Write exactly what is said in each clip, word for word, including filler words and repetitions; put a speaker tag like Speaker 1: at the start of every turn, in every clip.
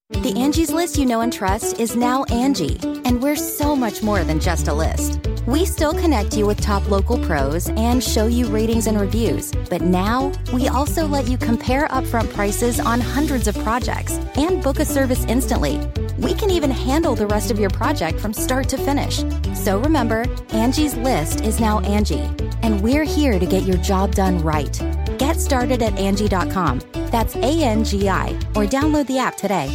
Speaker 1: The Angie's List you know and trust is now Angie, and we're so much more than just a list. We still connect you with top local pros and show you ratings and reviews, but now we also let you compare upfront prices on hundreds of projects and book a service instantly. We can even handle the rest of your project from start to finish. So remember, Angie's List is now Angie, and we're here to get your job done right. Get started at Angie dot com. That's A N G I, or download the app today.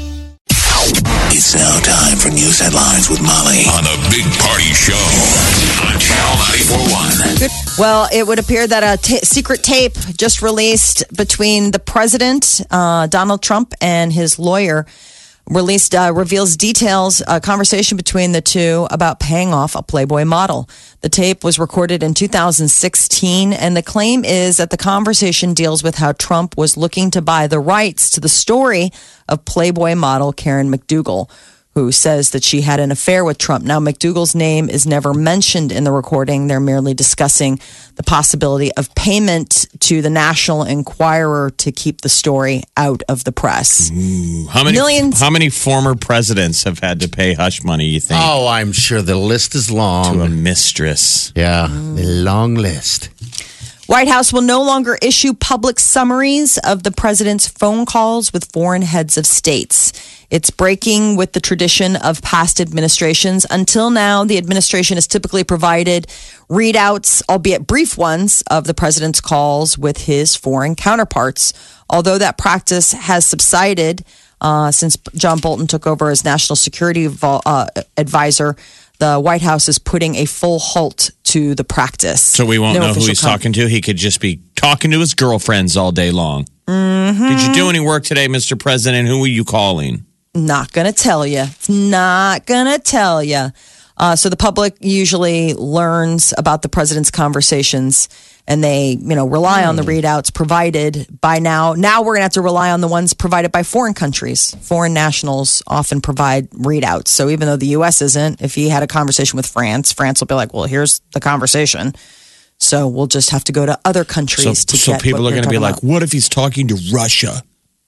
Speaker 2: It's now time for news headlines with Molly on the Big Party Show on Channel ninety-four point one.
Speaker 3: Well, it would appear that a t- secret tape just released between the president, uh, Donald Trump, and his lawyer released uh, reveals details, a conversation between the two about paying off a Playboy model. The tape was recorded in two thousand sixteen, and the claim is that the conversation deals with how Trump was looking to buy the rights to the story of Playboy model Karen McDougal, who says that she had an affair with Trump. Now, McDougal's name is never mentioned in the recording. They're merely discussing the possibility of payment to the National Enquirer to keep the story out of the press.
Speaker 4: Ooh, how many
Speaker 3: Millions.
Speaker 4: How many former presidents have had to pay hush money, you think?
Speaker 5: Oh, I'm sure the list is long.
Speaker 4: To a mistress.
Speaker 5: Yeah, a long list.
Speaker 3: White House will no longer issue public summaries of the president's phone calls with foreign heads of states. It's breaking with the tradition of past administrations. Until now, the administration has typically provided readouts, albeit brief ones, of the president's calls with his foreign counterparts. Although that practice has subsided uh, since John Bolton took over as national security uh, advisor, the White House is putting a full halt to the practice.
Speaker 4: So we won't
Speaker 3: No
Speaker 4: know who
Speaker 3: official
Speaker 4: he's
Speaker 3: com-
Speaker 4: talking to. He could just be talking to his girlfriends all day long.
Speaker 3: Mm-hmm.
Speaker 4: Did you do any work today, Mister President? Who were you calling?
Speaker 3: Not going to tell you. It's not going to tell you. Uh, so the public usually learns about the president's conversations, and they, you know, rely on the readouts provided by now. Now we're going to have to rely on the ones provided by foreign countries. Foreign nationals often provide readouts. So even though the U S isn't, if he had a conversation with France, France will be like, well, here's the conversation. So we'll just have to go to other countries
Speaker 4: So,
Speaker 3: to
Speaker 4: so
Speaker 3: get
Speaker 4: people
Speaker 3: what
Speaker 4: are
Speaker 3: we're
Speaker 4: going to be
Speaker 3: talking
Speaker 4: like,
Speaker 3: about.
Speaker 4: what if he's talking to Russia?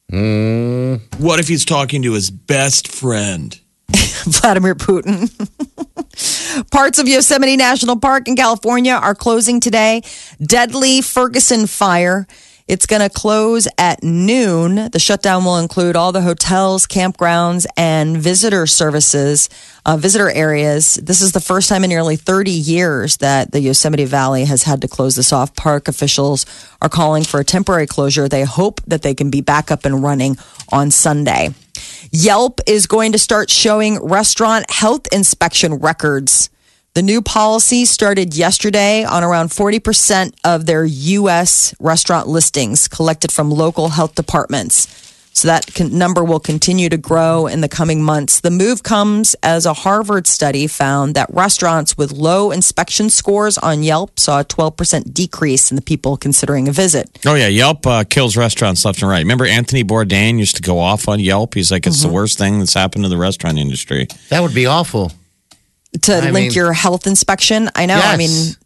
Speaker 5: Mm.
Speaker 4: What if he's talking to his best friend?
Speaker 3: Vladimir Putin. Parts of Yosemite National Park in California are closing today. Deadly Ferguson fire. It's going to close at noon. The shutdown will include all the hotels, campgrounds, and visitor services, uh, visitor areas. This is the first time in nearly thirty years that the Yosemite Valley has had to close this off. Park officials are calling for a temporary closure. They hope that they can be back up and running on Sunday. Yelp is going to start showing restaurant health inspection records. The new policy started yesterday on around forty percent of their U S restaurant listings collected from local health departments. So that can, number will continue to grow in the coming months. The move comes as a Harvard study found that restaurants with low inspection scores on Yelp saw a twelve percent decrease in the people considering a visit.
Speaker 4: Oh, yeah. Yelp uh, kills restaurants left and right. Remember Anthony Bourdain used to go off on Yelp? He's like, it's
Speaker 3: Mm-hmm.
Speaker 4: the worst thing that's happened to the restaurant industry.
Speaker 5: That would be awful.
Speaker 3: To
Speaker 5: I
Speaker 3: link
Speaker 5: mean-
Speaker 3: your health inspection. I know. I mean,
Speaker 5: Yes.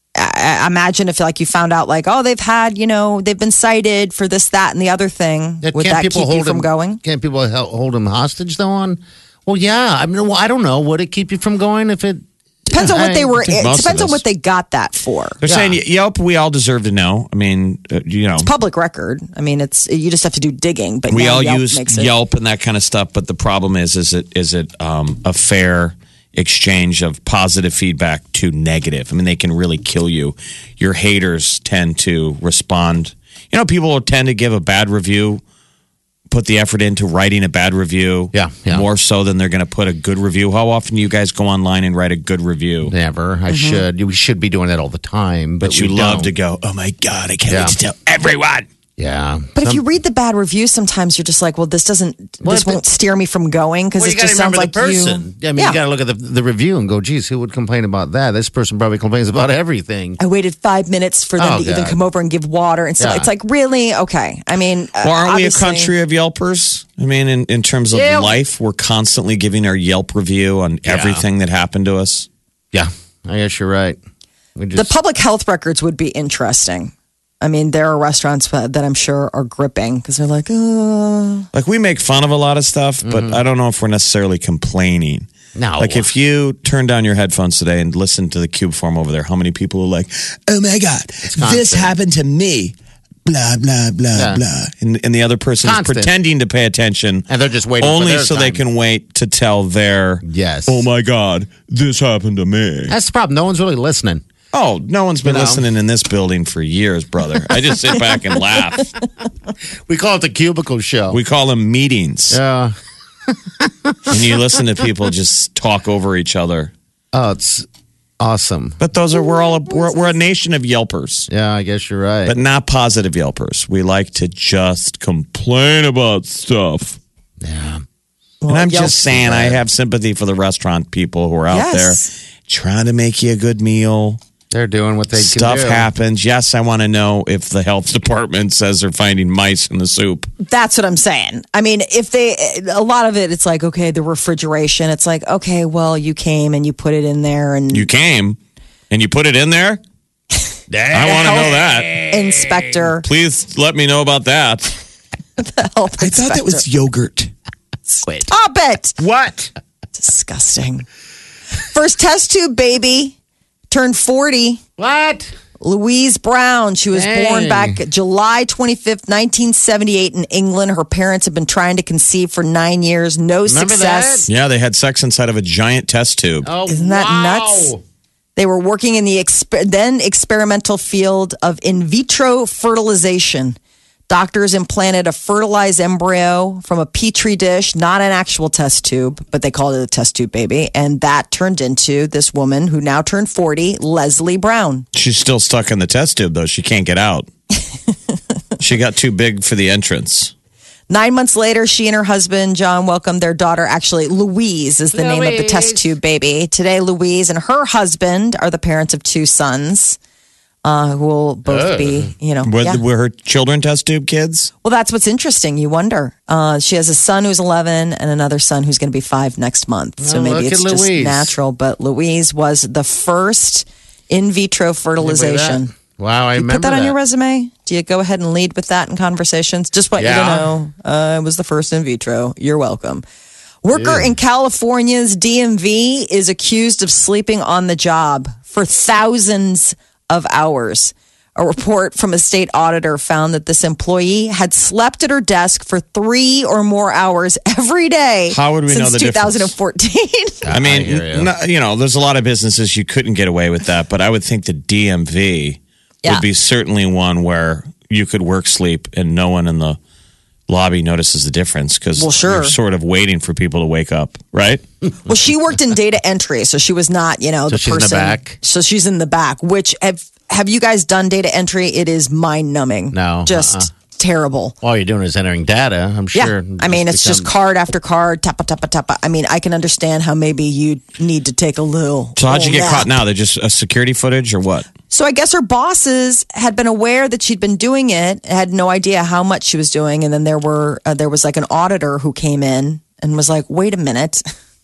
Speaker 3: I, I imagine if like you found out like, oh, they've had, you know, they've been cited for this, that, and the other thing.
Speaker 5: Yeah,
Speaker 3: Would
Speaker 5: can't
Speaker 3: that
Speaker 5: people
Speaker 3: keep you
Speaker 5: hold
Speaker 3: from
Speaker 5: him-
Speaker 3: going?
Speaker 5: Can't people hel- hold him hostage though? On well, yeah. I mean, well, I don't know. Would it keep you from going if it
Speaker 3: Depends on what they were.
Speaker 4: I think
Speaker 3: It
Speaker 4: most of
Speaker 3: depends on
Speaker 4: us-
Speaker 3: what they got that for.
Speaker 4: They're
Speaker 5: Yeah.
Speaker 4: saying Yelp, we all deserve to know. I mean, uh, you know,
Speaker 3: Public record. I mean, it's you just have to do digging. But
Speaker 4: we
Speaker 3: now
Speaker 4: all
Speaker 3: Yelp
Speaker 4: use
Speaker 3: makes it-
Speaker 4: Yelp and that kind of stuff. But the problem is, is it is it um, a fair exchange of positive feedback to negative? I mean, they can really kill you. Your haters tend to respond. You know, people will tend to give a bad review, put the effort into writing a bad review.
Speaker 5: Yeah, yeah.
Speaker 4: More so than they're going to put a good review. How often do you guys go online and write a good review?
Speaker 5: never? I should. We should be doing that all the time, but,
Speaker 4: But you
Speaker 5: we
Speaker 4: love
Speaker 5: don't.
Speaker 4: to go, oh my God, I can't
Speaker 5: Yeah.
Speaker 4: wait to tell everyone.
Speaker 5: Yeah,
Speaker 3: But if
Speaker 5: Some-
Speaker 3: you read the bad reviews, sometimes you're just like, well, this doesn't.
Speaker 5: Well,
Speaker 3: this
Speaker 5: but-
Speaker 3: won't steer me from going because
Speaker 5: well,
Speaker 3: it
Speaker 5: you got to
Speaker 3: just sounds
Speaker 5: remember
Speaker 3: like
Speaker 5: the person.
Speaker 3: you.
Speaker 5: I mean,
Speaker 3: Yeah.
Speaker 5: you got to look at the the review and go, geez, who would complain about that? This person probably complains about everything.
Speaker 3: I waited five minutes for them
Speaker 5: Oh,
Speaker 3: to even
Speaker 5: God.
Speaker 3: come over and give water and stuff.
Speaker 5: Yeah.
Speaker 3: It's like, really? Okay. I mean,
Speaker 4: Well, aren't we a
Speaker 3: obviously-
Speaker 4: country of Yelpers? I mean, in, in terms of
Speaker 5: Yeah.
Speaker 4: life, we're constantly giving our Yelp review on
Speaker 5: Yeah.
Speaker 4: everything that happened to us.
Speaker 5: Yeah, I guess you're right. We
Speaker 3: The
Speaker 5: just,
Speaker 3: public health records would be interesting. I mean, there are restaurants that I'm sure are gripping because they're like, oh.
Speaker 4: Like, we make fun of a lot of stuff, but I don't know if we're necessarily complaining.
Speaker 5: No.
Speaker 4: Like, if you turn down your headphones today and listen to the cube form over there, how many people are like, oh my God, this happened to me? Blah, blah, blah, yeah. blah. And, and the other person is pretending to pay attention.
Speaker 5: And they're just waiting
Speaker 4: only
Speaker 5: for their
Speaker 4: so
Speaker 5: time.
Speaker 4: they can wait to tell their,
Speaker 5: yes.
Speaker 4: oh my God, this happened to me.
Speaker 5: That's the problem. No one's really listening.
Speaker 4: Oh, no one's been
Speaker 5: You know?
Speaker 4: listening in this building for years, brother. I just sit back and laugh.
Speaker 5: We call it the cubicle show.
Speaker 4: We call them meetings.
Speaker 5: Yeah.
Speaker 4: And you listen to people just talk over each other.
Speaker 5: Oh, it's awesome.
Speaker 4: But those are we're all a, we're, we're a nation of yelpers,
Speaker 5: Yeah, I guess you're right.
Speaker 4: but not positive yelpers. We like to just complain about stuff.
Speaker 5: yeah.
Speaker 3: Well,
Speaker 4: And I'm
Speaker 3: Yelp-
Speaker 4: just saying, I have sympathy for the restaurant people who are out
Speaker 3: Yes.
Speaker 4: there trying to make you a good meal.
Speaker 5: They're doing what they
Speaker 4: Stuff
Speaker 5: can do.
Speaker 4: happens. Yes, I want to know if the health department says they're finding mice in the soup.
Speaker 3: That's what I'm saying. I mean, if they, a lot of it, it's like, okay, the refrigeration. It's like, okay, well, you came and you put it in there and
Speaker 4: You came and you put it in there? I want to know that.
Speaker 3: inspector.
Speaker 4: Please let me know about that.
Speaker 3: The health
Speaker 4: I thought that was yogurt.
Speaker 5: Wait.
Speaker 3: Stop it.
Speaker 5: What?
Speaker 3: Disgusting. First test tube baby turned forty.
Speaker 5: What?
Speaker 3: Louise Brown. She was
Speaker 5: Dang.
Speaker 3: born back July twenty-fifth, nineteen seventy-eight in England. Her parents have been trying to conceive for nine years. No
Speaker 5: Remember
Speaker 3: success.
Speaker 5: that?
Speaker 4: Yeah, they had sex inside of a giant test tube.
Speaker 5: Oh,
Speaker 3: Isn't that
Speaker 5: wow.
Speaker 3: nuts? They were working in the exper- then experimental field of in vitro fertilization. Doctors implanted a fertilized embryo from a petri dish, not an actual test tube, but they called it a test tube baby. And that turned into this woman who now turned forty, Leslie Brown.
Speaker 4: She's still stuck in the test tube, though. She can't get out. She got too big for the entrance.
Speaker 3: Nine months later, she and her husband, John, welcomed their daughter. Actually, Louise is the name of the test tube baby. Today, Louise and her husband are the parents of two sons. Uh, who will both be, you know.
Speaker 4: Were,
Speaker 3: yeah.
Speaker 4: were her children test tube kids?
Speaker 3: Well, that's what's interesting. You wonder. Uh, she has a son who's eleven and another son who's going to be five next month. So
Speaker 5: Oh,
Speaker 3: maybe
Speaker 5: look
Speaker 3: it's
Speaker 5: at
Speaker 3: just
Speaker 5: Louise.
Speaker 3: natural. But Louise was the first in vitro fertilization.
Speaker 5: Wow, I
Speaker 3: You
Speaker 5: remember
Speaker 3: put that, on
Speaker 5: that.
Speaker 3: your resume? Do you go ahead and lead with that in conversations? Just want
Speaker 5: Yeah.
Speaker 3: you to know, uh, I was the first in vitro. You're welcome. Worker in California's D M V is accused of sleeping on the job for thousands of hours. A report from a state auditor found that this employee had slept at her desk for three or more hours every day.
Speaker 4: How would we
Speaker 3: since
Speaker 4: know the difference?
Speaker 3: twenty fourteen.
Speaker 4: I mean,
Speaker 5: I hear you.
Speaker 4: no- you know, there's a lot of businesses you couldn't get away with that, but I would think the D M V
Speaker 3: Yeah.
Speaker 4: would be certainly one where you could work sleep and no one in the lobby notices the difference because
Speaker 3: Well, sure.
Speaker 4: you're sort of waiting for people to wake up, right?
Speaker 3: Well, she worked in data entry, so she was not, you know,
Speaker 5: So
Speaker 3: the
Speaker 5: she's in the
Speaker 3: person.
Speaker 5: back?
Speaker 3: So she's in the back. Which have have you guys done data entry? It is mind numbing.
Speaker 5: No,
Speaker 3: just
Speaker 5: uh-uh.
Speaker 3: terrible.
Speaker 5: All you're doing is entering data, I'm sure.
Speaker 3: Yeah, I mean, it's just
Speaker 5: become-
Speaker 3: card after card, tappa tappa tappa. I mean, I can understand how maybe you need to take a little.
Speaker 4: So how'd you
Speaker 3: little
Speaker 4: get
Speaker 3: nap.
Speaker 4: caught now? They're just a security footage or what?
Speaker 3: So I guess her bosses had been aware that she'd been doing it, had no idea how much she was doing, and then there were uh, there was like an auditor who came in and was like, "Wait a minute,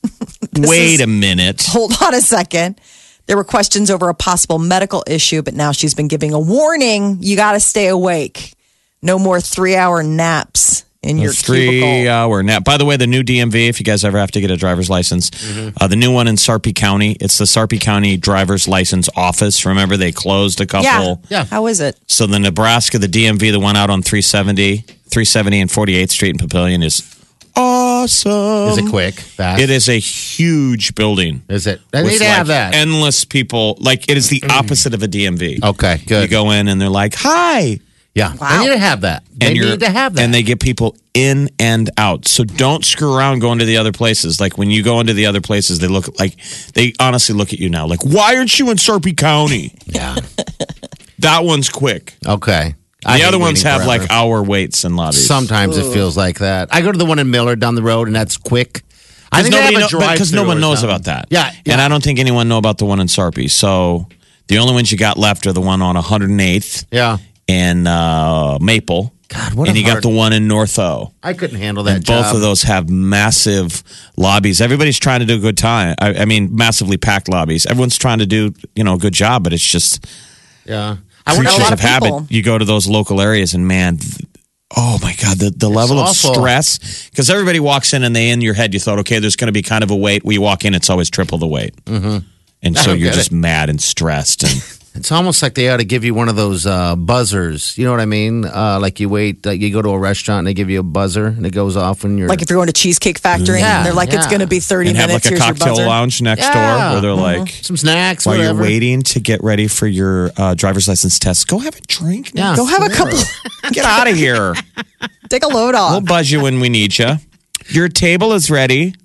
Speaker 4: Wait
Speaker 3: is-
Speaker 4: a minute.
Speaker 3: hold on a second." There were questions over a possible medical issue, but now she's been giving a warning. You got to stay awake. No more three-hour naps in your
Speaker 4: three
Speaker 3: cubicle.
Speaker 4: hour nap. By the way, the new D M V, if you guys ever have to get a driver's license, uh, the new one in Sarpy County, it's the Sarpy County Driver's License Office. Remember, they closed a couple.
Speaker 3: Yeah.
Speaker 5: Yeah.
Speaker 3: How is it?
Speaker 4: So the Nebraska, the D M V, the one out on three seventy, three seventy and forty-eighth Street in Papillion is awesome.
Speaker 5: Is it quick? Fast?
Speaker 4: It is a huge building.
Speaker 5: Is it? I
Speaker 4: with,
Speaker 5: need to have
Speaker 4: like,
Speaker 5: that.
Speaker 4: Endless people. Like, it is the opposite of a D M V.
Speaker 5: Okay, good.
Speaker 4: You go in and they're like, hi.
Speaker 5: Yeah, I need to have that. They
Speaker 4: And you're-
Speaker 5: need to have that.
Speaker 4: And they get people in and out. So don't screw around going to the other places. Like when you go into the other places, they look like they honestly look at you now. Like, why aren't you in Sarpy County?
Speaker 5: yeah.
Speaker 4: That one's quick.
Speaker 5: Okay.
Speaker 4: The
Speaker 5: I hate
Speaker 4: other ones
Speaker 5: waiting
Speaker 4: have
Speaker 5: forever.
Speaker 4: like hour waits in lobbies.
Speaker 5: Sometimes it feels like that. I go to the one in Miller down the road, and that's quick. I
Speaker 4: Because
Speaker 5: think they
Speaker 4: nobody
Speaker 5: have a
Speaker 4: know,
Speaker 5: drive-through
Speaker 4: because no one
Speaker 5: or
Speaker 4: knows
Speaker 5: something.
Speaker 4: about that.
Speaker 5: Yeah, yeah.
Speaker 4: And I don't think anyone know about the one in Sarpy. So the only ones you got left are the one on one hundred eighth
Speaker 5: Yeah.
Speaker 4: and uh, Maple.
Speaker 5: God, what
Speaker 4: and
Speaker 5: a
Speaker 4: you got
Speaker 5: hard-
Speaker 4: the one in North O.
Speaker 5: I couldn't handle that
Speaker 4: And both
Speaker 5: job.
Speaker 4: of those have massive lobbies. Everybody's trying to do a good time. I, I mean, massively packed lobbies. Everyone's trying to do, you know, a good job, but it's just
Speaker 5: Yeah. I wonder
Speaker 3: a
Speaker 4: creatures
Speaker 3: lot
Speaker 4: of
Speaker 3: of people.
Speaker 4: habit. You go to those local areas, and man, th- oh my god, the the level
Speaker 5: awful.
Speaker 4: of stress. Because everybody walks in, and they in your head, you thought, okay, there's going to be kind of a wait. We walk in, it's always triple the wait, mm-hmm. and so
Speaker 5: don't
Speaker 4: you're
Speaker 5: get
Speaker 4: just
Speaker 5: it.
Speaker 4: mad and stressed. And
Speaker 5: It's almost like they ought to give you one of those uh, buzzers. You know what I mean? Uh, like you wait, like you go to a restaurant and they give you a buzzer and it goes off when you're
Speaker 3: Like if you're going to Cheesecake Factory,
Speaker 5: Yeah,
Speaker 3: and they're like, it's
Speaker 5: yeah.
Speaker 3: going to be thirty
Speaker 4: and have
Speaker 3: minutes.
Speaker 4: like a
Speaker 3: Here's your
Speaker 4: cocktail
Speaker 3: buzzer.
Speaker 4: lounge next
Speaker 5: Yeah.
Speaker 4: door where they're
Speaker 3: Mm-hmm.
Speaker 4: like,
Speaker 5: some snacks,
Speaker 4: while
Speaker 5: whatever.
Speaker 4: you're waiting to get ready for your uh, driver's license test, go have a drink.
Speaker 5: Yeah.
Speaker 3: Go have a couple.
Speaker 4: Get out of here.
Speaker 3: Take a load
Speaker 4: We'll
Speaker 3: off.
Speaker 4: buzz you when we need you. Your table is ready.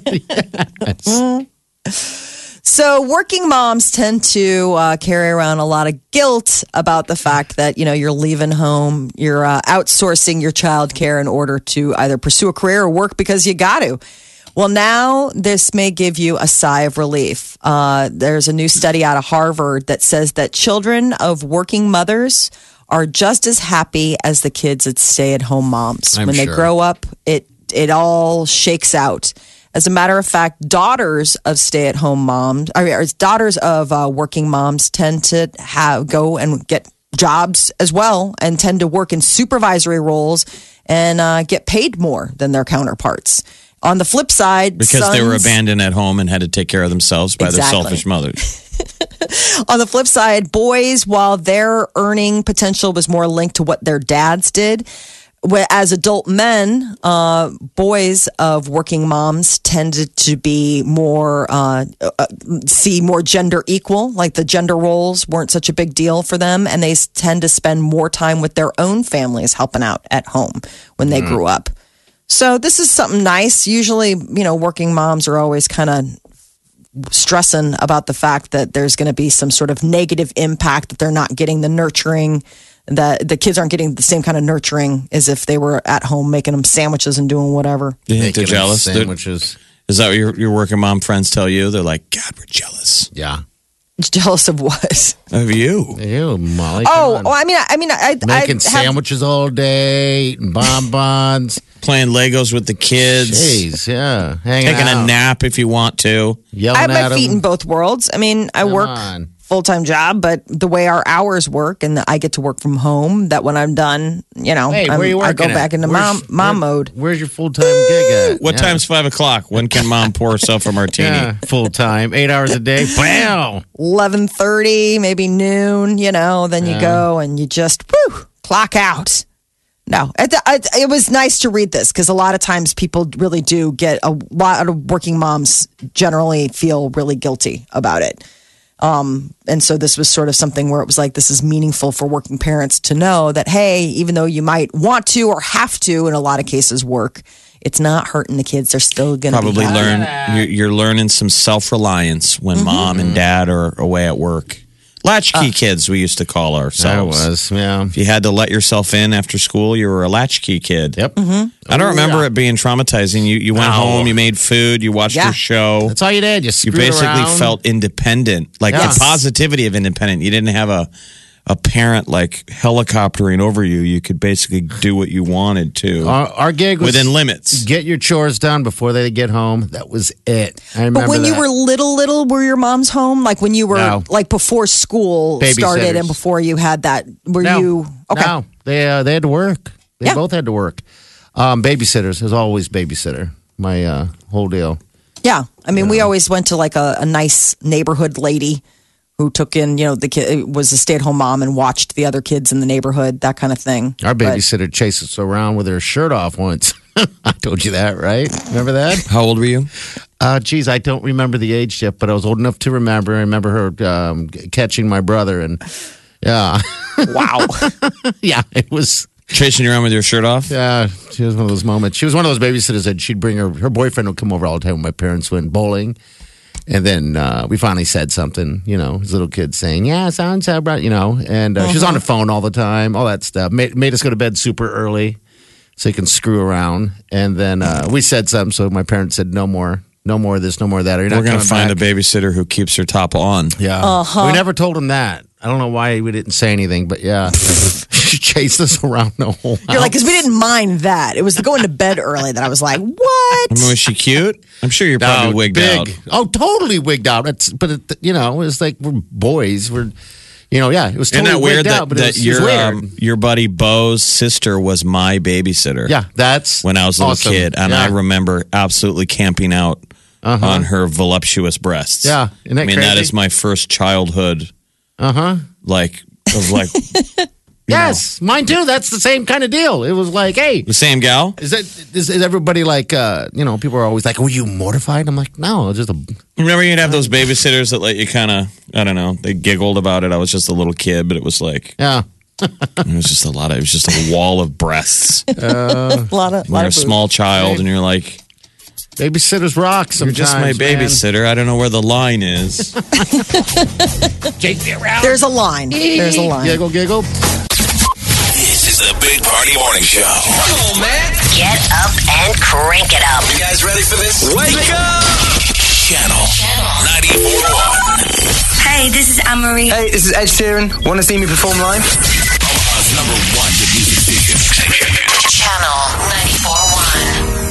Speaker 3: So working moms tend to uh, carry around a lot of guilt about the fact that, you know, you're leaving home, you're uh, outsourcing your child care in order to either pursue a career or work because you got to. Well, now this may give you a sigh of relief. Uh, there's a new study out of Harvard that says that children of working mothers are just as happy as the kids at stay-at-home moms.
Speaker 5: I'm
Speaker 3: when they
Speaker 5: sure.
Speaker 3: grow up, it it all shakes out. As a matter of fact, daughters of stay-at-home moms, or or daughters of uh, working moms, tend to have go and get jobs as well, and tend to work in supervisory roles and uh, get paid more than their counterparts. On the flip side,
Speaker 4: Because they were
Speaker 3: sons-
Speaker 4: abandoned at home and had to take care of themselves by
Speaker 3: Exactly.
Speaker 4: their selfish mothers.
Speaker 3: On the flip side, boys, while their earning potential was more linked to what their dads did, wh- as adult men, uh, boys of working moms tended to be more, uh, uh, see more gender equal, like the gender roles weren't such a big deal for them. And they s- tend to spend more time with their own families helping out at home when they grew up. So this is something nice. Usually, you know, working moms are always kind of stressing about the fact that there's going to be some sort of negative impact, that they're not getting the nurturing, that the kids aren't getting the same kind of nurturing as if they were at home making them sandwiches and doing whatever.
Speaker 4: Do you think they're
Speaker 5: Making them
Speaker 4: jealous? They're-
Speaker 5: Sandwiches.
Speaker 4: Is that what your, your working mom friends tell you? They're like, God, we're jealous
Speaker 5: Yeah.
Speaker 3: Jealous of what?
Speaker 4: of you.
Speaker 5: Ew, Molly.
Speaker 3: Oh,
Speaker 5: come
Speaker 3: oh,
Speaker 5: on.
Speaker 3: I mean, I, I mean, I, I
Speaker 5: Making
Speaker 3: have,
Speaker 5: sandwiches all day, eating bonbons.
Speaker 4: Playing Legos with the kids.
Speaker 5: Jeez, yeah. Hanging
Speaker 4: Taking
Speaker 5: out.
Speaker 4: a nap if you want to.
Speaker 5: Yelling
Speaker 3: I have
Speaker 5: at
Speaker 3: my feet
Speaker 5: them.
Speaker 3: in both worlds. I mean, I work
Speaker 5: on.
Speaker 3: full time job, but the way our hours work, and I get to work from home. That when I'm done, you know,
Speaker 5: Hey,
Speaker 3: I'm,
Speaker 5: where you
Speaker 3: I
Speaker 5: working
Speaker 3: go back
Speaker 5: at?
Speaker 3: into
Speaker 5: Where's-
Speaker 3: mom mom
Speaker 5: where-
Speaker 3: mode.
Speaker 5: Where's your full time gig at?
Speaker 4: What
Speaker 5: Yeah.
Speaker 4: time's five o'clock? When can mom pour herself a martini?
Speaker 5: Yeah, full time, eight hours a day. Wow.
Speaker 3: eleven thirty, maybe noon, you know, then you go and you just whew, clock out. No, it, it, it was nice to read this because a lot of times people really do get, a lot of working moms generally feel really guilty about it. Um, and so this was sort of something where it was like, this is meaningful for working parents to know that, hey, even though you might want to or have to, in a lot of cases, work, it's not hurting the kids. They're still going to
Speaker 4: Probably
Speaker 3: be happy.
Speaker 4: learn. You're, you're learning some self reliance when
Speaker 3: Mm-hmm.
Speaker 4: mom and dad are away at work. Latchkey kids, we used to call
Speaker 5: That
Speaker 4: ourselves.
Speaker 5: was, yeah.
Speaker 4: If you had to let yourself in after school, you were a latchkey kid.
Speaker 5: Yep.
Speaker 4: I don't remember it being traumatizing. You you went
Speaker 5: No.
Speaker 4: home, you made food, you watched
Speaker 3: Yeah.
Speaker 4: your show.
Speaker 5: That's all you did. You,
Speaker 4: You
Speaker 5: screwed
Speaker 4: basically
Speaker 5: around.
Speaker 4: felt independent, like
Speaker 5: Yes.
Speaker 4: the positivity of independent. You didn't have a a parent like helicoptering over you. You could basically do what you wanted to
Speaker 5: Our, our gig was
Speaker 4: within limits.
Speaker 5: Get your chores done before they get home. That was it. I remember
Speaker 3: But when you
Speaker 5: that.
Speaker 3: were little, little, were your moms home? Like when you were,
Speaker 5: No.
Speaker 3: like before school started
Speaker 5: Babysitters.
Speaker 3: and before you had that, were
Speaker 5: no,
Speaker 3: you, okay.
Speaker 5: No, they uh, they had to work. They
Speaker 3: Yeah.
Speaker 5: both had to work. Um, babysitters. There's always babysitter. My uh, whole deal.
Speaker 3: Yeah. I mean, we always went to like a, a nice neighborhood lady who took in, you know, the kid was a stay at home mom and watched the other kids in the neighborhood, that kind of thing.
Speaker 5: Our
Speaker 3: But-
Speaker 5: babysitter chased us around with her shirt off once. I told you that, right? Remember that?
Speaker 4: How old were you?
Speaker 5: Uh, geez, I don't remember the age yet, but I was old enough to remember. I remember her um, catching my brother, and yeah,
Speaker 3: wow.
Speaker 5: yeah, it was.
Speaker 4: Chasing you around with your shirt off?
Speaker 5: Yeah, she was one of those moments. She was one of those babysitters that she'd bring her. Her boyfriend would come over all the time when my parents went bowling. And then uh, we finally said something, you know, his little kid saying, yeah, so and so, brought, you know, and uh, she's on the phone all the time, all that stuff. Made, made us go to bed super early so you can screw around. And then uh, we said something, so my parents said, no more, no more of this, no more of that. Or you're not
Speaker 4: We're going to
Speaker 5: coming
Speaker 4: find
Speaker 5: back.
Speaker 4: a babysitter who keeps her top on.
Speaker 5: Yeah.
Speaker 3: Uh-huh.
Speaker 5: We never told him that. I don't know why we didn't say anything, but yeah. She chased us around the whole house.
Speaker 3: You're like, because we didn't mind that. It was the going to bed early that I was like, what?
Speaker 4: I mean, was she cute? I'm sure you're probably
Speaker 5: No,
Speaker 4: wigged
Speaker 5: big.
Speaker 4: out.
Speaker 5: Oh, totally wigged out. It's, but, it, you know, it's like we're boys. We're, You know, yeah, it was
Speaker 4: Isn't
Speaker 5: totally
Speaker 4: that weird
Speaker 5: wigged
Speaker 4: that,
Speaker 5: out, but
Speaker 4: that
Speaker 5: it was, it was
Speaker 4: your
Speaker 5: weird.
Speaker 4: um, your buddy Bo's sister was my babysitter?
Speaker 5: Yeah, that's
Speaker 4: when I was a little
Speaker 5: awesome.
Speaker 4: kid, and
Speaker 5: Yeah.
Speaker 4: I remember absolutely camping out
Speaker 5: Uh-huh.
Speaker 4: on her voluptuous breasts.
Speaker 5: Yeah, isn't that
Speaker 4: I mean that
Speaker 5: crazy?
Speaker 4: is my first childhood.
Speaker 5: Uh huh.
Speaker 4: Like of like
Speaker 5: Yes, mine too. That's the same kind of deal. It was like, hey,
Speaker 4: the same gal.
Speaker 5: is that is, is everybody like, uh, you know, people are always like, were you mortified? I'm like, no, it's just a.
Speaker 4: Remember you'd have those babysitters that let you kind of I don't know. They giggled about it. I was just a little kid, but it was like
Speaker 5: Yeah.
Speaker 4: it was just a lot of it was just a wall of breasts.
Speaker 3: A lot of,
Speaker 4: When you're a small child and you're like,
Speaker 5: Babysitters rock
Speaker 4: you're
Speaker 5: sometimes.
Speaker 4: just my babysitter. I don't know where the line is.
Speaker 5: Take me around.
Speaker 3: There's a line. There's a line.
Speaker 5: Giggle, giggle.
Speaker 2: This is the Big Party Morning Show.
Speaker 6: Come on, man.
Speaker 7: Get up and crank it up.
Speaker 6: You guys ready for this? Wake up!
Speaker 2: Channel ninety-four point one.
Speaker 7: Hey, this is Anne-Marie.
Speaker 6: Hey, this is Ed Sheeran. Want to see me perform live?
Speaker 2: Omaha's number one hit music station.
Speaker 7: Channel ninety-four point one.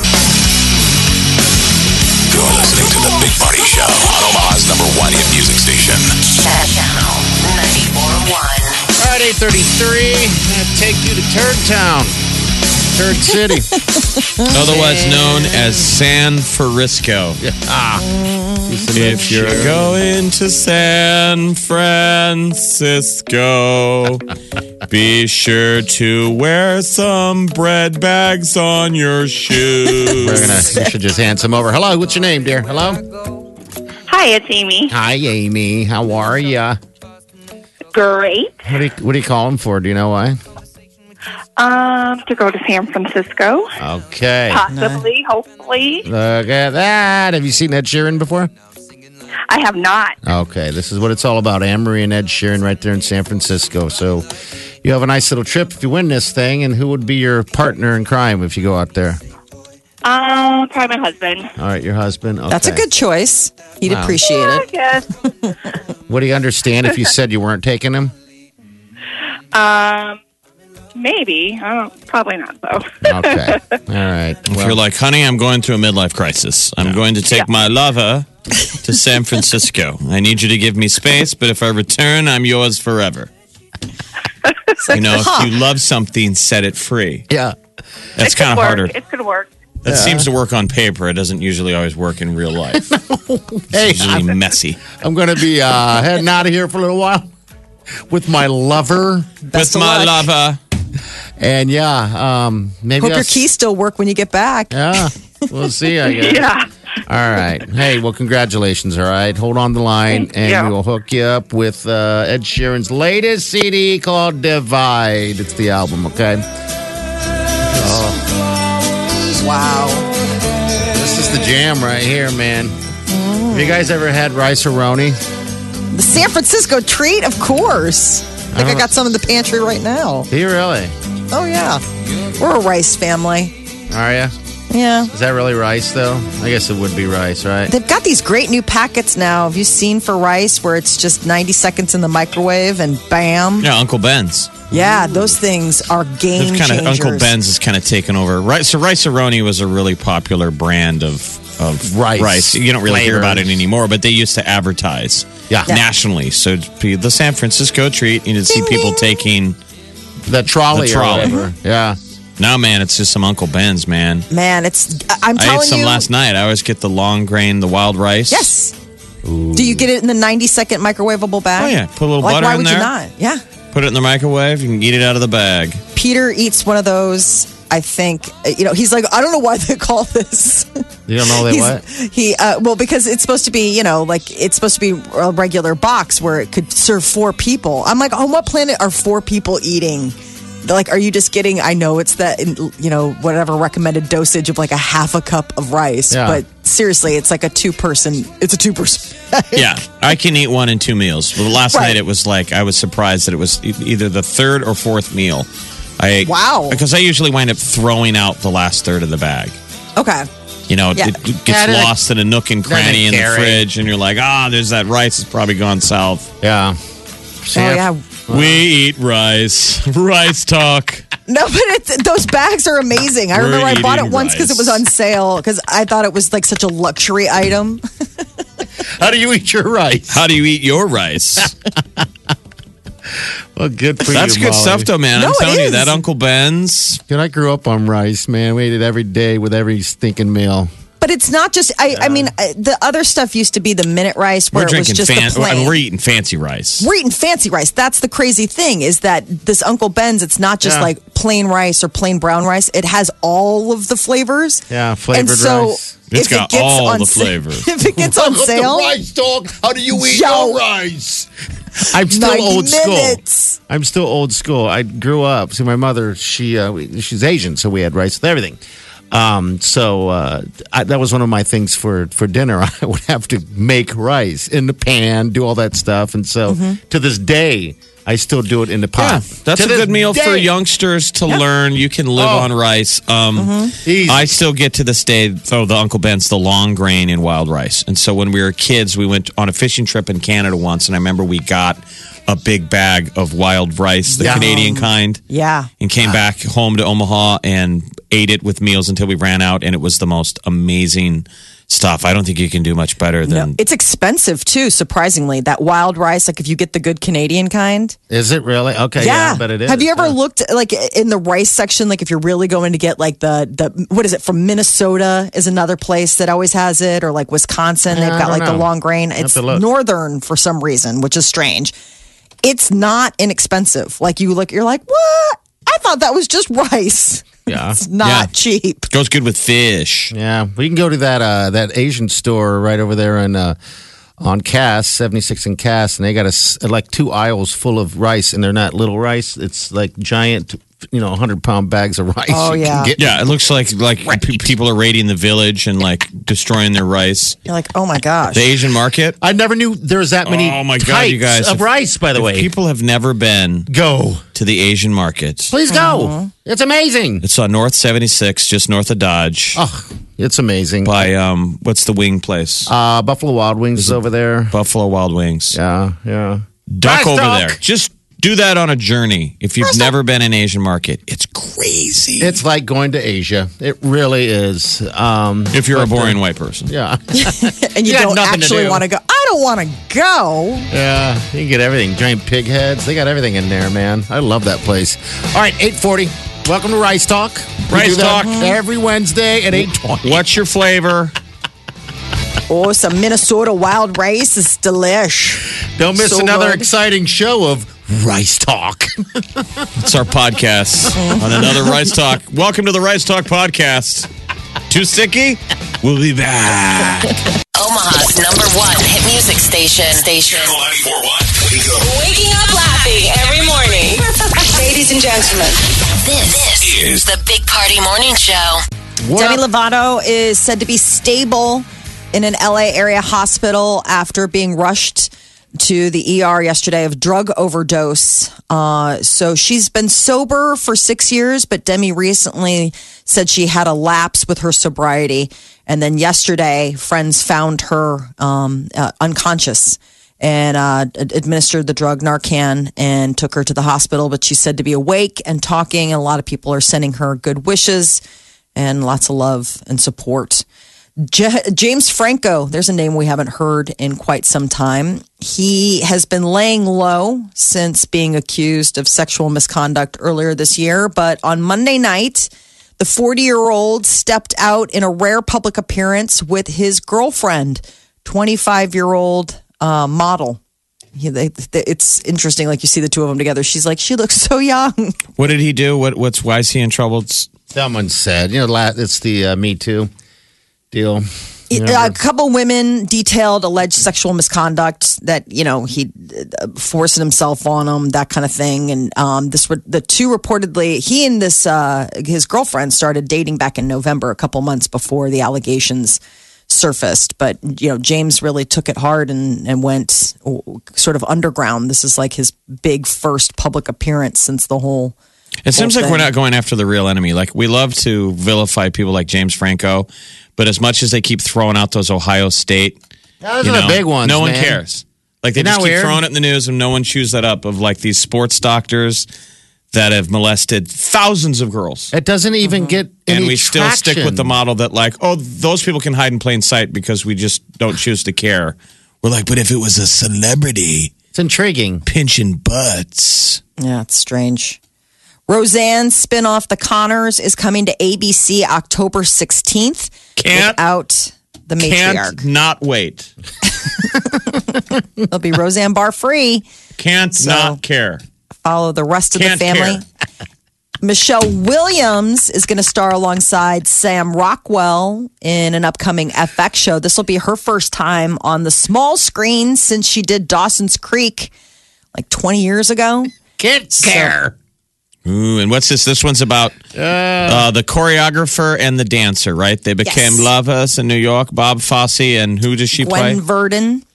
Speaker 2: You're listening to the Big Party Show on Omaha's number one hit music station.
Speaker 7: Channel ninety-four point one.
Speaker 5: All right, eight thirty-three. Gonna take you to Turd Town. Turd City.
Speaker 4: Otherwise known as San Francisco.
Speaker 5: Yeah. Ah.
Speaker 4: If you're going to San Francisco, be sure to wear some bread bags on your shoes.
Speaker 5: We're gonna. You should just hand some over. Hello, what's your name, dear? Hello.
Speaker 8: Hi, it's Amy.
Speaker 5: Hi, Amy. How are ya?
Speaker 8: Great.
Speaker 5: What are you, what are you calling for? Do you know why?
Speaker 8: Um, to go to San Francisco,
Speaker 5: Okay.
Speaker 8: possibly, hopefully.
Speaker 5: Look at that. Have you seen Ed Sheeran before?
Speaker 8: I have not.
Speaker 5: Okay, this is what it's all about. Anne-Marie and Ed Sheeran right there in San Francisco. So you have a nice little trip if you win this thing. And who would be your partner in crime if you go out there?
Speaker 8: Um, probably my husband.
Speaker 5: All right, your husband. Okay.
Speaker 3: That's a good choice. He'd
Speaker 5: Wow.
Speaker 3: appreciate
Speaker 8: I
Speaker 3: it.
Speaker 8: guess.
Speaker 5: Would he understand if you said you weren't taking him?
Speaker 8: um, maybe. I don't. Probably not though.
Speaker 5: Okay. All right.
Speaker 4: If you're like, honey, I'm going through a midlife crisis. I'm going to take
Speaker 8: Yeah.
Speaker 4: my lover to San Francisco. I need you to give me space, but if I return, I'm yours forever. You know, if you love something, set it free.
Speaker 5: yeah.
Speaker 4: That's
Speaker 8: It could
Speaker 4: kind of
Speaker 8: work.
Speaker 4: harder.
Speaker 8: It could work.
Speaker 4: That seems to work on paper. It doesn't usually always work in real life.
Speaker 5: Hey,
Speaker 4: It's usually
Speaker 5: I'm,
Speaker 4: messy.
Speaker 5: I'm going to be uh, heading out of here for a little while with my lover.
Speaker 3: Best
Speaker 4: With
Speaker 3: of
Speaker 4: my
Speaker 3: luck.
Speaker 4: lover.
Speaker 5: And yeah, um, maybe
Speaker 3: Hope
Speaker 5: I'll
Speaker 3: your
Speaker 5: s-
Speaker 3: keys still work when you get back.
Speaker 5: Yeah, we'll see. I guess.
Speaker 8: Yeah.
Speaker 5: All right. Hey, well, congratulations. All right, hold on the line,
Speaker 8: Thank
Speaker 5: and
Speaker 8: you.
Speaker 5: we will hook you up with uh, Ed Sheeran's latest C D called Divide. It's the album. Okay.
Speaker 3: Wow.
Speaker 5: This is the jam right here, man. Have you guys ever had rice roni?
Speaker 3: The San Francisco treat, of course. I think I
Speaker 5: don't-
Speaker 3: got some in the pantry right now.
Speaker 5: Do you really?
Speaker 3: Oh, yeah. We're a rice family.
Speaker 5: Are you?
Speaker 3: Yeah.
Speaker 5: Is that really rice, though? I guess it would be rice, right?
Speaker 3: They've got these great new packets now. Have you seen for rice where it's just ninety seconds in the microwave and bam?
Speaker 4: Yeah, Uncle Ben's.
Speaker 3: Yeah, those things are game
Speaker 4: Kind of
Speaker 3: changers.
Speaker 4: Uncle Ben's is kind of taken over. Right, so Rice-A-Roni was a really popular brand of of
Speaker 5: Rice.
Speaker 4: You don't really hear about it
Speaker 5: Flavors.
Speaker 4: anymore, but they used to advertise
Speaker 5: Yeah. Yeah.
Speaker 4: nationally. So it'd be the San Francisco treat. You would see
Speaker 3: Ding,
Speaker 4: people
Speaker 3: ding.
Speaker 4: taking.
Speaker 5: The trolley.
Speaker 4: The
Speaker 5: or
Speaker 4: trolley.
Speaker 5: whatever. Yeah.
Speaker 4: Now, man, it's just some Uncle Ben's, man.
Speaker 3: Man, it's. I'm
Speaker 4: I
Speaker 3: telling
Speaker 4: ate some
Speaker 3: you.
Speaker 4: last night. I always get the long grain, the wild rice.
Speaker 3: Yes. Do you get it in the ninety second microwavable bag?
Speaker 4: Oh, yeah. Put a little
Speaker 3: like,
Speaker 4: butter
Speaker 3: why
Speaker 4: in
Speaker 3: would
Speaker 4: there.
Speaker 3: you not? Yeah.
Speaker 4: Put it in the microwave. You can eat it out of the bag.
Speaker 3: Peter eats one of those. I think you know. He's like, I don't know why they call this.
Speaker 5: You don't know they
Speaker 3: He's-
Speaker 5: what?
Speaker 3: He uh, well because it's supposed to be you know like it's supposed to be a regular box where it could serve four people. I'm like, on what planet are four people eating? They're like, are you just getting? I know it's that you know whatever recommended dosage of like a half a cup of rice,
Speaker 5: Yeah.
Speaker 3: but seriously, it's like a two person. It's a two person.
Speaker 4: Yeah, I can eat one in two meals. But last
Speaker 3: Right.
Speaker 4: night it was like I was surprised that it was e- either the third or fourth meal. I
Speaker 3: Wow.
Speaker 4: because I usually wind up throwing out the last third of the bag.
Speaker 3: Okay.
Speaker 4: You know,
Speaker 3: Yeah.
Speaker 4: it, it gets
Speaker 5: Yeah, then
Speaker 4: lost in a nook and cranny in the
Speaker 5: carry.
Speaker 4: fridge, and you're like, ah, there's that rice. It's probably gone south.
Speaker 5: Yeah.
Speaker 3: Oh yeah.
Speaker 4: We eat rice. Rice talk.
Speaker 3: No, but it's, those bags are amazing. I
Speaker 4: We're
Speaker 3: remember I bought it
Speaker 4: eating
Speaker 3: once because it was
Speaker 4: rice.
Speaker 3: on sale because I thought it was like such a luxury item.
Speaker 5: How do you eat your rice?
Speaker 4: How do you eat your rice?
Speaker 5: Well, good for
Speaker 4: That's
Speaker 5: you,
Speaker 4: good
Speaker 5: Molly.
Speaker 4: stuff, though, man.
Speaker 3: No,
Speaker 4: I'm
Speaker 3: it
Speaker 4: telling you,
Speaker 3: is.
Speaker 4: that Uncle Ben's.
Speaker 5: Dude, I grew up on rice, man. We ate it every day with every stinking meal.
Speaker 3: But it's not just. I, I mean, uh, the other stuff used to be the minute rice, where
Speaker 4: We're
Speaker 3: it was
Speaker 4: drinking
Speaker 3: just
Speaker 4: fan-
Speaker 3: the plain.
Speaker 4: I mean, we're eating fancy rice.
Speaker 3: We're eating fancy rice. That's the crazy thing is that this Uncle Ben's, it's not just
Speaker 5: Yeah.
Speaker 3: like plain rice or plain brown rice. It has all of the flavors.
Speaker 5: Yeah, flavored
Speaker 3: and so
Speaker 5: rice.
Speaker 4: It's
Speaker 3: if
Speaker 4: got
Speaker 3: it gets
Speaker 4: all
Speaker 3: on
Speaker 4: the
Speaker 3: sa-
Speaker 4: flavors.
Speaker 3: If it gets on sale,
Speaker 5: rice, dog. How do you eat
Speaker 3: Yo.
Speaker 5: your rice? I'm still
Speaker 3: ninety
Speaker 5: old
Speaker 3: minutes.
Speaker 5: school. I'm still old school. I grew up. See, my mother, she uh, we- she's Asian, so we had rice with everything. Um, so uh, I, that was one of my things for, for dinner. I would have to make rice in the pan, do all that stuff. And so
Speaker 3: Mm-hmm.
Speaker 5: to this day, I still do it in the
Speaker 4: Yeah,
Speaker 5: pot.
Speaker 4: that's
Speaker 5: To
Speaker 4: a
Speaker 5: this
Speaker 4: good meal for
Speaker 5: day.
Speaker 4: youngsters to learn. You can live
Speaker 5: Oh.
Speaker 4: on rice. Um,
Speaker 5: Easy.
Speaker 4: I still get to this day, oh, the Uncle Ben's, the long grain in wild rice. And so when we were kids, we went on a fishing trip in Canada once, and I remember we got a big bag of wild rice, the
Speaker 5: Yum.
Speaker 4: Canadian kind.
Speaker 3: yeah.
Speaker 4: And came back home to Omaha and ate it with meals until we ran out, and it was the most amazing stuff. I don't think you can do much better
Speaker 3: No,
Speaker 4: than.
Speaker 3: it's expensive too. Surprisingly, that wild rice, like if you get the good Canadian kind.
Speaker 5: Is it really? Okay, yeah, but it is.
Speaker 3: Have you ever
Speaker 5: Yeah.
Speaker 3: looked like in the rice section? Like if you're really going to get like the the what is it from Minnesota is another place that always has it, or like Wisconsin,
Speaker 5: Yeah,
Speaker 3: they've
Speaker 5: I
Speaker 3: got
Speaker 5: don't
Speaker 3: like the
Speaker 5: know.
Speaker 3: long grain.
Speaker 5: have
Speaker 3: It's
Speaker 5: to look.
Speaker 3: northern for some reason, which is strange. It's not inexpensive. Like you look, you're like, what? I thought that was just rice.
Speaker 5: Yeah.
Speaker 3: It's not
Speaker 4: Yeah.
Speaker 3: cheap.
Speaker 4: Goes good with fish.
Speaker 5: Yeah, we can go to that uh, that Asian store right over there in uh, on Cass, seventy-six and Cass, and they got a s like two aisles full of rice, and they're not little rice; it's like giant, you know, hundred pound bags of rice.
Speaker 3: Oh,
Speaker 5: you can
Speaker 3: yeah.
Speaker 5: get.
Speaker 4: Yeah, it looks like like pe- people are raiding the village and like destroying their rice.
Speaker 3: You're like, oh my gosh.
Speaker 4: The Asian market.
Speaker 5: I never knew there was that many
Speaker 4: Oh my
Speaker 5: types
Speaker 4: God, you guys!
Speaker 5: of
Speaker 4: if-
Speaker 5: rice. By the
Speaker 4: if
Speaker 5: way,
Speaker 4: people have never been
Speaker 5: go
Speaker 4: to the Asian market.
Speaker 5: please go. It's amazing.
Speaker 4: It's on North seventy-six, just north of Dodge,
Speaker 5: Oh, it's amazing.
Speaker 4: by um, what's the wing place?
Speaker 5: Uh, Buffalo Wild Wings is over there.
Speaker 4: Buffalo Wild Wings.
Speaker 5: Yeah, yeah.
Speaker 4: Duck
Speaker 5: Rice
Speaker 4: over
Speaker 5: duck.
Speaker 4: there. Just do that on a journey. If you've never been in Asian market, it's crazy.
Speaker 5: It's like going to Asia. It really is. Um,
Speaker 4: if you're a
Speaker 5: but, uh,
Speaker 4: boring white person.
Speaker 5: Yeah.
Speaker 3: and you
Speaker 5: You got
Speaker 3: don't
Speaker 5: nothing to
Speaker 3: actually
Speaker 5: do.
Speaker 3: want to go. I don't want to go.
Speaker 5: Yeah, you can get everything. Giant pig heads. They got everything in there, man. I love that place. All right, eight forty. Welcome to Rice Talk. We
Speaker 4: Rice
Speaker 5: do that
Speaker 4: Talk.
Speaker 5: every Wednesday at eight twenty.
Speaker 4: What's your flavor?
Speaker 3: Oh, some Minnesota wild rice is delish.
Speaker 5: Don't miss
Speaker 3: So
Speaker 5: another
Speaker 3: good.
Speaker 5: exciting show of Rice Talk.
Speaker 4: It's our podcast on another Rice Talk. Welcome to the Rice Talk podcast. Too sticky? We'll be back.
Speaker 7: Omaha's number one hit music station. Station.
Speaker 2: ninety-four point one. Wake up.
Speaker 7: Waking up laughing every morning. Ladies and gentlemen, this, this is the Big Party Morning Show.
Speaker 3: Demi Lovato is said to be stable in an L A area hospital after being rushed to the E R yesterday of drug overdose. Uh, so she's been sober for six years, but Demi recently said she had a lapse with her sobriety. And then yesterday, friends found her um, uh, unconscious and uh, administered the drug Narcan and took her to the hospital. But she's said to be awake and talking, and a lot of people are sending her good wishes and lots of love and support. J- James Franco, there's a name we haven't heard in quite some time. He has been laying low since being accused of sexual misconduct earlier this year. But on Monday night, the forty-year-old stepped out in a rare public appearance with his girlfriend, twenty-five-year-old uh, model. He, they, they, it's interesting, like you see the two of them together. She's like, she looks so young.
Speaker 4: What did he do? What? What's why is he in trouble? It's,
Speaker 5: Someone said, you know, la- it's the uh, Me Too deal.
Speaker 3: A couple women detailed alleged sexual misconduct that, you know, he uh, forced himself on them, that kind of thing. And um, this were the two reportedly, he and this, uh, his girlfriend started dating back in November, a couple months before the allegations surfaced. But, you know, James really took it hard and, and went sort of underground. This is like his big first public appearance since the whole.
Speaker 4: it seems
Speaker 3: whole
Speaker 4: like we're
Speaker 3: thing.
Speaker 4: not going after the real enemy. Like we love to vilify people like James Franco, but as much as they keep throwing out those Ohio State,
Speaker 5: Those
Speaker 4: you
Speaker 5: are
Speaker 4: know,
Speaker 5: the big ones.
Speaker 4: no one
Speaker 5: man.
Speaker 4: cares. Like they
Speaker 5: Isn't
Speaker 4: just
Speaker 5: that
Speaker 4: keep
Speaker 5: weird?
Speaker 4: throwing it in the news, and no one chews that up. Of like these sports doctors that have molested thousands of girls.
Speaker 5: It doesn't even get any
Speaker 4: And we still stick with the
Speaker 5: traction.
Speaker 4: model that, like, oh, those people can hide in plain sight because we just don't choose to care. We're like, but if it was a celebrity
Speaker 5: It's intriguing.
Speaker 4: pinching butts,
Speaker 3: Yeah, it's strange. Roseanne's spinoff, The Connors, is coming to A B C October sixteenth.
Speaker 4: Can't-
Speaker 3: Without the matriarch.
Speaker 4: Can't not wait.
Speaker 3: It'll be Roseanne Barr free.
Speaker 4: Can't
Speaker 3: So-
Speaker 4: not care.
Speaker 3: Follow the rest of
Speaker 4: Can't
Speaker 3: the family.
Speaker 4: care.
Speaker 3: Michelle Williams is going to star alongside Sam Rockwell in an upcoming F X show. This will be her first time on the small screen since she did Dawson's Creek like twenty years ago.
Speaker 5: Can't care.
Speaker 4: Ooh, and what's this? This one's about uh, the choreographer and the dancer, right? They became
Speaker 3: Yes.
Speaker 4: lovers in New York. Bob Fosse, and who does she play?
Speaker 3: Gwen Verdon.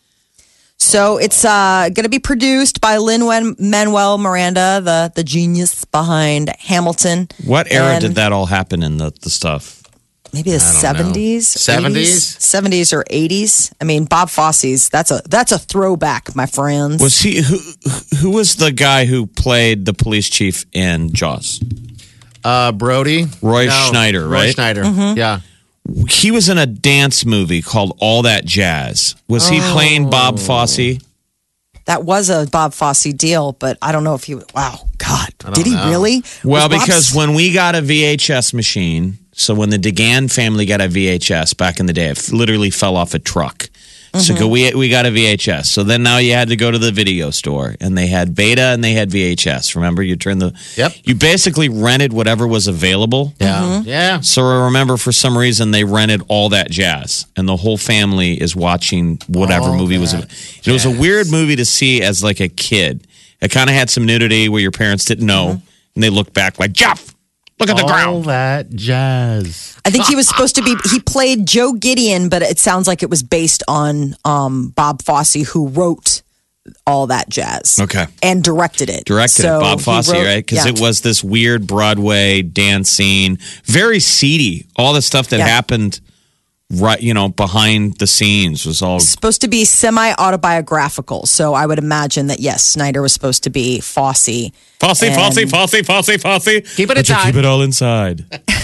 Speaker 3: So it's uh, going to be produced by Lin-Manuel Miranda, the the genius behind Hamilton.
Speaker 4: What era
Speaker 3: And
Speaker 4: did that all happen in the, the stuff?
Speaker 3: Maybe the seventies,
Speaker 5: seventies?
Speaker 3: seventies or eighties. I mean, Bob Fosse's that's a that's a throwback, my friends.
Speaker 4: Was he who? Who was the guy who played the police chief in Jaws?
Speaker 5: Uh, Brody?
Speaker 4: Roy
Speaker 5: No,
Speaker 4: Schneider,
Speaker 5: Roy
Speaker 4: right?
Speaker 5: Schneider,
Speaker 3: Mm-hmm.
Speaker 5: yeah.
Speaker 4: He was in a dance movie called All That Jazz. Was he playing Bob Fosse?
Speaker 3: That was a Bob Fosse deal, but I don't know if he. Wow, God, did he
Speaker 5: know.
Speaker 3: really?
Speaker 4: Well,
Speaker 3: Was Bob
Speaker 4: because
Speaker 3: S-
Speaker 4: when we got a V H S machine, so when the DeGan family got a V H S back in the day, it f- literally fell off a truck. So
Speaker 3: Mm-hmm.
Speaker 4: go, we we got a V H S. So then now you had to go to the video store, and they had Beta and they had V H S. Remember, you turned the
Speaker 5: Yep.
Speaker 4: You basically rented whatever was available.
Speaker 5: Yeah.
Speaker 3: Mm-hmm.
Speaker 5: Yeah.
Speaker 4: So I remember for some reason they rented All That Jazz, and the whole family is watching whatever
Speaker 5: All
Speaker 4: movie was.
Speaker 5: That
Speaker 4: It was a weird movie to see as like a kid. It kind of had some nudity where your parents didn't know,
Speaker 3: Mm-hmm.
Speaker 4: and they looked back like Jeff. Look at the
Speaker 5: All
Speaker 4: ground.
Speaker 5: that jazz.
Speaker 3: I think he was supposed to be. He played Joe Gideon, but it sounds like it was based on um, Bob Fosse, who wrote all that jazz.
Speaker 4: Okay.
Speaker 3: and directed it.
Speaker 4: Directed
Speaker 3: So
Speaker 4: it, Bob
Speaker 3: he
Speaker 4: Fosse,
Speaker 3: wrote-
Speaker 4: right? Because
Speaker 3: yeah.
Speaker 4: it was this weird Broadway dance scene, very seedy. All the stuff that
Speaker 3: Yeah.
Speaker 4: happened, right? You know, behind the scenes was all.
Speaker 3: supposed to be semi autobiographical. So I would imagine that yes, Snyder was supposed to be Fosse.
Speaker 4: Fosse,
Speaker 3: And-
Speaker 4: Fosse, Fosse, Fosse, Fosse.
Speaker 5: Keep it
Speaker 4: But you
Speaker 5: inside.
Speaker 4: keep it all inside.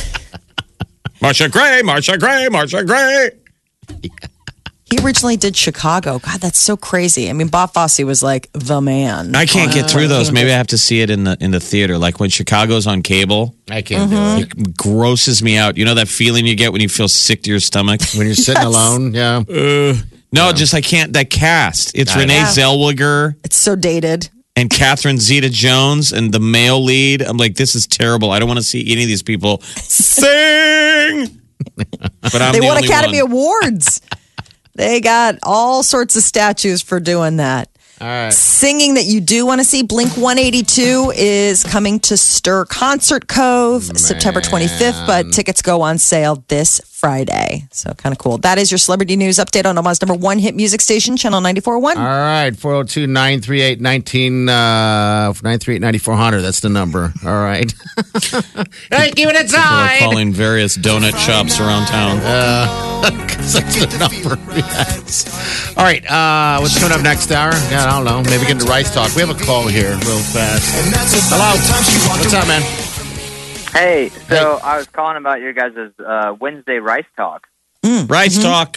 Speaker 4: Marsha Gray, Marsha Gray, Marsha Gray.
Speaker 3: He originally did Chicago. God, that's so crazy. I mean, Bob Fosse was like the man.
Speaker 4: I can't get through those. Maybe I have to see it in the in the theater. Like when Chicago's on cable,
Speaker 5: I can't
Speaker 3: Mm-hmm.
Speaker 5: do it.
Speaker 4: it grosses me out. You know that feeling you get when you feel sick to your stomach?
Speaker 5: When you're sitting alone, yeah.
Speaker 4: No, just I can't. That cast. It's
Speaker 5: I
Speaker 4: Renee
Speaker 3: know.
Speaker 4: Zellweger
Speaker 3: It's so dated.
Speaker 4: and Catherine Zeta-Jones and the male lead. I'm like, this is terrible. I don't want to see any of these people sing. But I'm
Speaker 3: They
Speaker 4: the
Speaker 3: won
Speaker 4: only
Speaker 3: Academy
Speaker 4: one.
Speaker 3: Awards. They got all sorts of statues for doing that.
Speaker 5: All right.
Speaker 3: Singing that you do want to see, Blink one eighty-two is coming to Stir Concert Cove September twenty-fifth, but tickets go on sale this Friday. So kind of cool. That is your celebrity news update on Omaha's number one hit music station, Channel ninety-four point one.
Speaker 5: All right. four oh two, nine three eight, one nine, uh, nine three eight, nine four hundred. That's the number. All right. Hey, keep it
Speaker 4: People are
Speaker 5: inside.
Speaker 4: calling various donut shops around town.
Speaker 5: That's the number. Yes. All right. Uh, what's coming up next hour? Yeah, I don't know. Maybe get into Rice Talk. We have a call here real fast. Hello. What's up, man?
Speaker 9: Hey, so I was calling about your guys' uh, Wednesday Rice Talk.
Speaker 4: Rice Talk.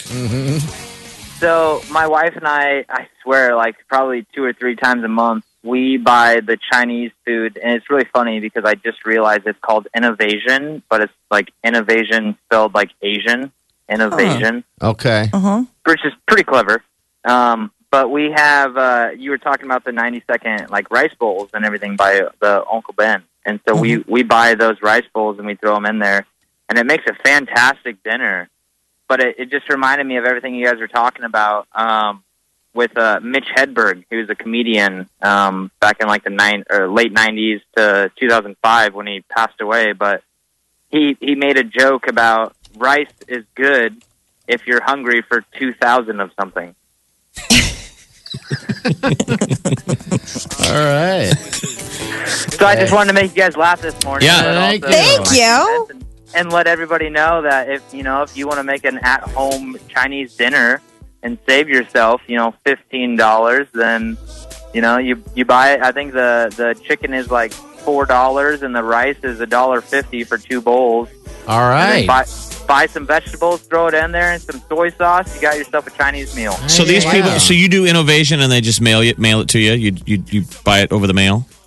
Speaker 9: So my wife and I, I swear, like probably two or three times a month, we buy the Chinese food, and it's really funny because I just realized it's called Innovation, but it's like innovation spelled like Asian. Innovation.
Speaker 5: Okay.
Speaker 9: Which is pretty clever. Um, but we have, uh, you were talking about the ninety second like rice bowls and everything by the Uncle Ben. And so we, we buy those rice bowls and we throw them in there. And it makes a fantastic dinner. But it, it just reminded me of everything you guys were talking about um, with uh, Mitch Hedberg, who's a comedian um, back in like the nine, or late nineties to two thousand five when he passed away. But he, he made a joke about rice is good if you're hungry for two thousand of something.
Speaker 5: All right.
Speaker 9: So I just wanted to make you guys laugh this morning.
Speaker 4: Yeah.
Speaker 9: but
Speaker 5: Thank
Speaker 9: also
Speaker 5: you.
Speaker 3: Thank you.
Speaker 9: And, and let everybody know that if you know if you want to make an at-home Chinese dinner and save yourself, you know, fifteen dollars, then you know you you buy it. I think the the chicken is like four dollars and the rice is a dollar fifty for two bowls.
Speaker 5: All
Speaker 9: And then
Speaker 5: right.
Speaker 9: buy, buy some vegetables, throw it in there, and some soy sauce. You got yourself a Chinese meal.
Speaker 4: So these
Speaker 5: Wow.
Speaker 4: people, so you do innovation and they just mail it, mail it to you. You you you buy it over the mail.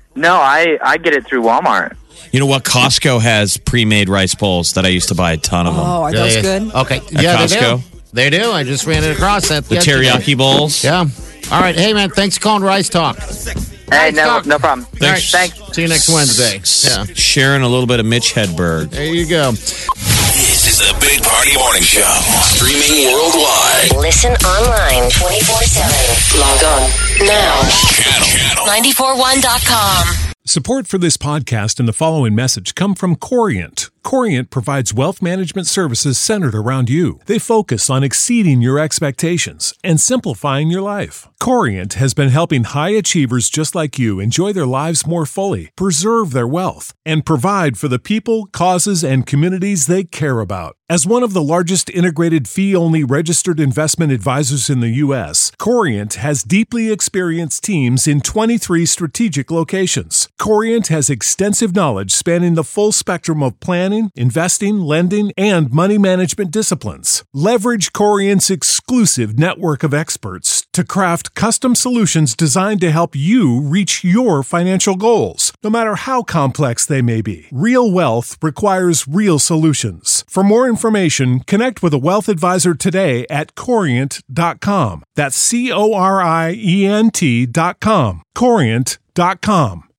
Speaker 9: No, I, I get it through Walmart.
Speaker 4: You know what? Costco has pre-made rice bowls that I used to buy a ton of them.
Speaker 3: Oh, are those good?
Speaker 5: Okay.
Speaker 4: At
Speaker 5: yeah,
Speaker 4: Costco?
Speaker 5: They do. They do. I just ran it across that.
Speaker 4: The teriyaki bowls.
Speaker 5: Yeah. All right. Hey, man, thanks for calling Rice Talk.
Speaker 9: Hey, no, no problem.
Speaker 4: Thanks.
Speaker 9: All right, thanks.
Speaker 5: See you next Wednesday. Yeah.
Speaker 4: Sharing a little bit of Mitch Hedberg.
Speaker 5: There you go.
Speaker 2: This is the Big Party Morning Show. Streaming worldwide.
Speaker 7: Listen online twenty-four seven. Log on now.
Speaker 2: Channel.
Speaker 7: nine four one dot com.
Speaker 10: Support for this podcast and the following message come from Corient. Corient provides wealth management services centered around you. They focus on exceeding your expectations and simplifying your life. Corient has been helping high achievers just like you enjoy their lives more fully, preserve their wealth, and provide for the people, causes, and communities they care about. As one of the largest integrated fee-only registered investment advisors in the U S, Corient has deeply experienced teams in twenty-three strategic locations. Corient has extensive knowledge spanning the full spectrum of planning, investing, lending, and money management disciplines. Leverage Corient's exclusive network of experts to craft custom solutions designed to help you reach your financial goals, no matter how complex they may be. Real wealth requires real solutions. For more information, connect with a wealth advisor today at corient dot com. That's C O R I E N T dot com. corient dot com.